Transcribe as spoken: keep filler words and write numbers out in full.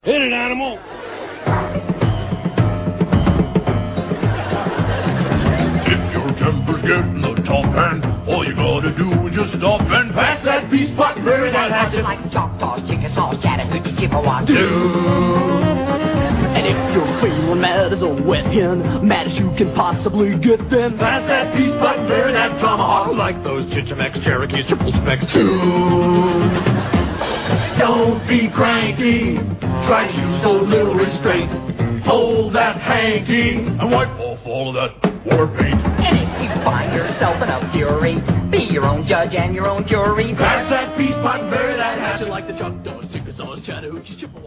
Hit it, animal. If your temper's getting the top hand, all you gotta do is just stop and pass that beast pot and bury that hatchet. Like Choctaws, Chickasaws, Chattahoochee, Chippewas do. And if you're feeling mad as a wet hen, mad as you can possibly get, then pass that beast pot and bury that tomahawk like those Chichemex, Cherokees, triple specs too. Don't be cranky, try to use a little restraint. Hold that hanky and wipe off all of that war paint. And if you find yourself in a fury, be your own judge and your own jury. Pass that beast pot and bury that hatchet like the Choctaws, Chickasaws, Chattahoochees, Chippewas.